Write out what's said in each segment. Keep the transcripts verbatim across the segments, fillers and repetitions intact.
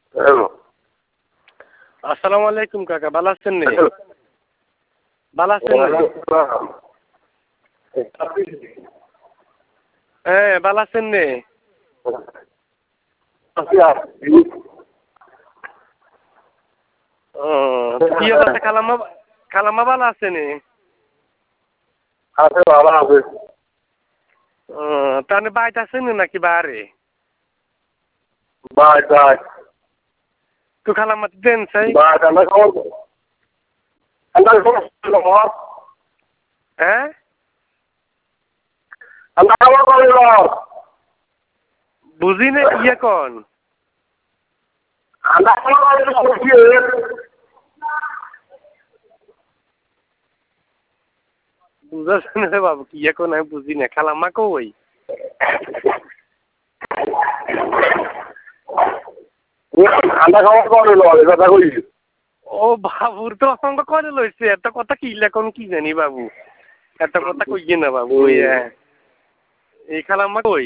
Hello. আসসালামু আলাইকুম কাকা, ভালো আছেন নে? ভালো আছেন নে? হ্যাঁ, ভালো আছেন নে? ও কি অবস্থা? খালাম্মা খালাম্মা ভালো আছে নে? আছে, ভালো আছে। ও তাহলে বাইতে আছেন নাকি বাহারে? Bye bye. তো খালাম্মা দেন চাই? বাই ঠান্ডা খাবার ঠান্ডা খাবার হ্যাঁ ঠান্ডা খাবার করে বুঝি না কি এখন? ঠান্ডা খাবার করে বুঝাচ্ছেন রে বাবু কি এখন আমি বুঝি না। খালাম্মা কই? ঠান্ডা খাবার করে কথা কই। ও বাবুর তো অসংখ্য করে লইছে, এত কথা কি এখন কি জানি বাবু, এত কথা কইয়ে না বাবু। ওই এই খালাম্মা কই?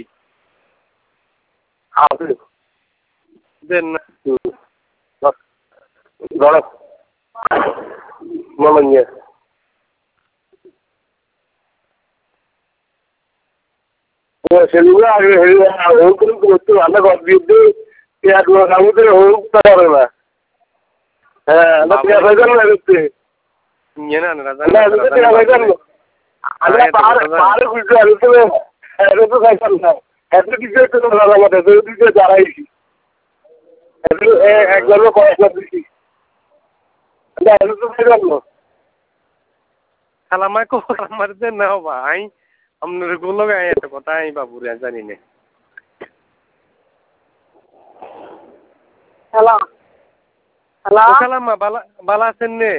আছে দেন না ধরো মামা নিয়ে সেগুলো আগে হোম করতে রান্না ঘর দিয়ে পেঁয়াজ কামড়ে হোম পারে না। হ্যাঁ পেঁয়াজ হয়ে যাবে না করতে নিয়ে না না পেঁয়াজ হয়ে যাবে আমরা পাহাড়ে পাহাড়ে বুঝতে পারি তো এত তো খাইতাম না এত কিছু একটু আমাদের এত কিছু দাঁড়াইছি একবার পড়াশোনা দিচ্ছি এত তো খাইতাম না। খালাম্মা কো খালাম্মার দেন না ভাই, আপনার গুলো গায়ে এত কথা আমি বাবুরে জানি না। হ্যালো হ্যালো খালাম্মা বালা বালা আছেন নে?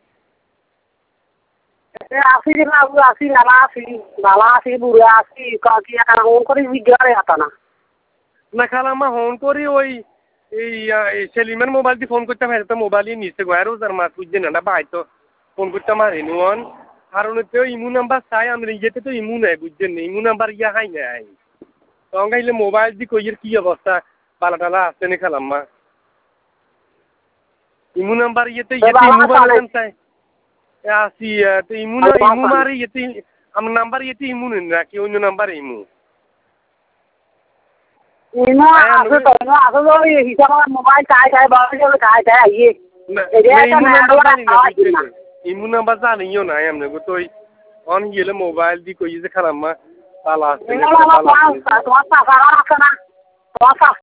আসি রে বাবু আসি, ভালো আছি ভালো আছি বুড়ো আছি কি এখন ফোন করে জিজ্ঞাসা হতো না। না খালাম্মা ফোন করি ওই এই সেলিমের মোবাইল দিয়ে ফোন করতে পারে তো মোবাইলই নিচে গো আর রোজার মাছ বুঝছে না ভাই তো ফোন করতে পারি নুন আর তো ইমু নাম্বার চাই আমরা ইয়েতে তো ইমু নাই বুঝছেন না, ইমু নাম্বার ইয়া হাই নাই তখন গাইলে মোবাইল দিয়ে কইয়ের কি অবস্থা বালা টালা আসছে না খালাম্মা ইমু নাম্বার ইয়েতে ইয়েতে ইমু বানাতেন চাই আসি তো ইমু না ইমু মারি ইয়েতে আমার নাম্বার ইয়েতে ইমু নেন নাকি অন্য নাম্বার ইমু ইনো আছে তো ইনো আছে তো হিসাব মোবাইল চাই চাই বাবা যাবে চাই চাই আইয়ে ইমু নাম্বার জানিও না এমনি গো তো অন গেলে মোবাইল দি কই যে খালাম্মা বালা আসছে না তোমার টাকা আছে না তোমার